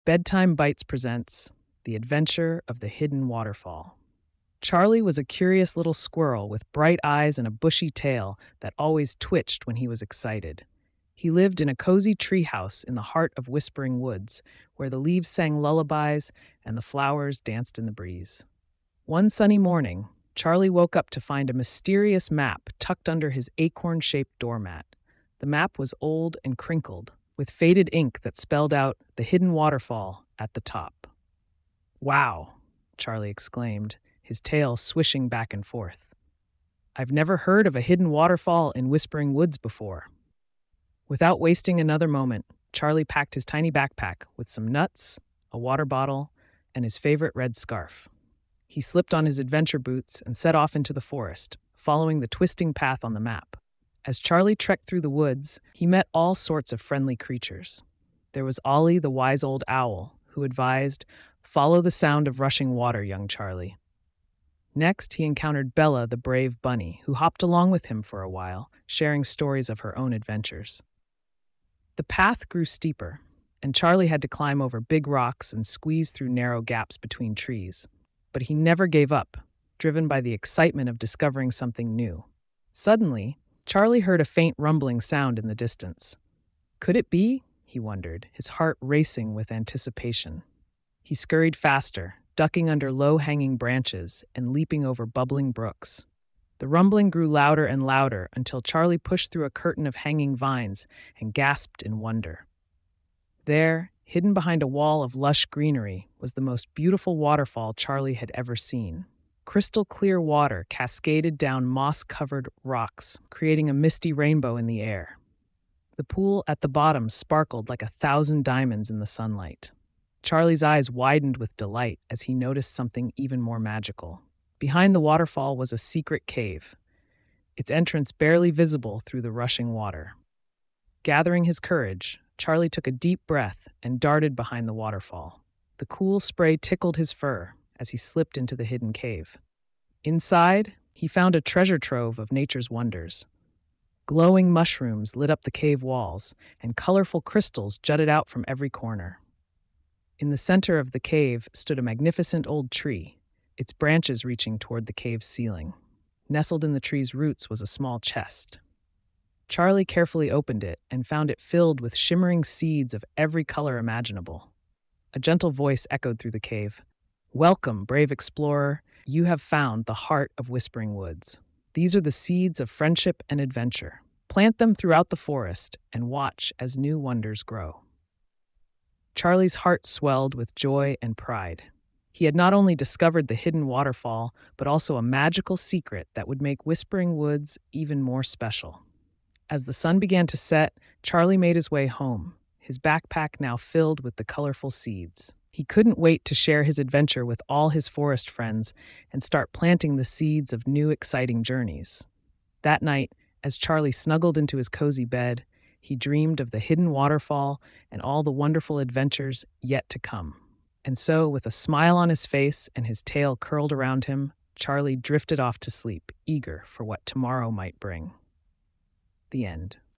Bedtime Bites presents The Adventure of the Hidden Waterfall. Charlie was a curious little squirrel with bright eyes and a bushy tail that always twitched when he was excited. He lived in a cozy treehouse in the heart of Whispering Woods, where the leaves sang lullabies and the flowers danced in the breeze. One sunny morning, Charlie woke up to find a mysterious map tucked under his acorn shaped doormat. The map was old and crinkled, with faded ink that spelled out the hidden waterfall at the top. Wow, Charlie exclaimed, his tail swishing back and forth. I've never heard of a hidden waterfall in Whispering Woods before. Without wasting another moment, Charlie packed his tiny backpack with some nuts, a water bottle, and his favorite red scarf. He slipped on his adventure boots and set off into the forest, following the twisting path on the map. As Charlie trekked through the woods, he met all sorts of friendly creatures. There was Ollie, the wise old owl, who advised, "Follow the sound of rushing water, young Charlie." Next, he encountered Bella, the brave bunny, who hopped along with him for a while, sharing stories of her own adventures. The path grew steeper, and Charlie had to climb over big rocks and squeeze through narrow gaps between trees. But he never gave up, driven by the excitement of discovering something new. Suddenly, Charlie heard a faint rumbling sound in the distance. Could it be? He wondered, his heart racing with anticipation. He scurried faster, ducking under low-hanging branches and leaping over bubbling brooks. The rumbling grew louder and louder until Charlie pushed through a curtain of hanging vines and gasped in wonder. There, hidden behind a wall of lush greenery, was the most beautiful waterfall Charlie had ever seen. Crystal clear water cascaded down moss-covered rocks, creating a misty rainbow in the air. The pool at the bottom sparkled like 1,000 diamonds in the sunlight. Charlie's eyes widened with delight as he noticed something even more magical. Behind the waterfall was a secret cave, its entrance barely visible through the rushing water. Gathering his courage, Charlie took a deep breath and darted behind the waterfall. The cool spray tickled his fur as he slipped into the hidden cave. Inside, he found a treasure trove of nature's wonders. Glowing mushrooms lit up the cave walls, and colorful crystals jutted out from every corner. In the center of the cave stood a magnificent old tree, its branches reaching toward the cave's ceiling. Nestled in the tree's roots was a small chest. Charlie carefully opened it and found it filled with shimmering seeds of every color imaginable. A gentle voice echoed through the cave. "Welcome, brave explorer. You have found the heart of Whispering Woods. These are the seeds of friendship and adventure. Plant them throughout the forest and watch as new wonders grow." Charlie's heart swelled with joy and pride. He had not only discovered the hidden waterfall, but also a magical secret that would make Whispering Woods even more special. As the sun began to set, Charlie made his way home, his backpack now filled with the colorful seeds. He couldn't wait to share his adventure with all his forest friends and start planting the seeds of new exciting journeys. That night, as Charlie snuggled into his cozy bed, he dreamed of the hidden waterfall and all the wonderful adventures yet to come. And so, with a smile on his face and his tail curled around him, Charlie drifted off to sleep, eager for what tomorrow might bring. The end.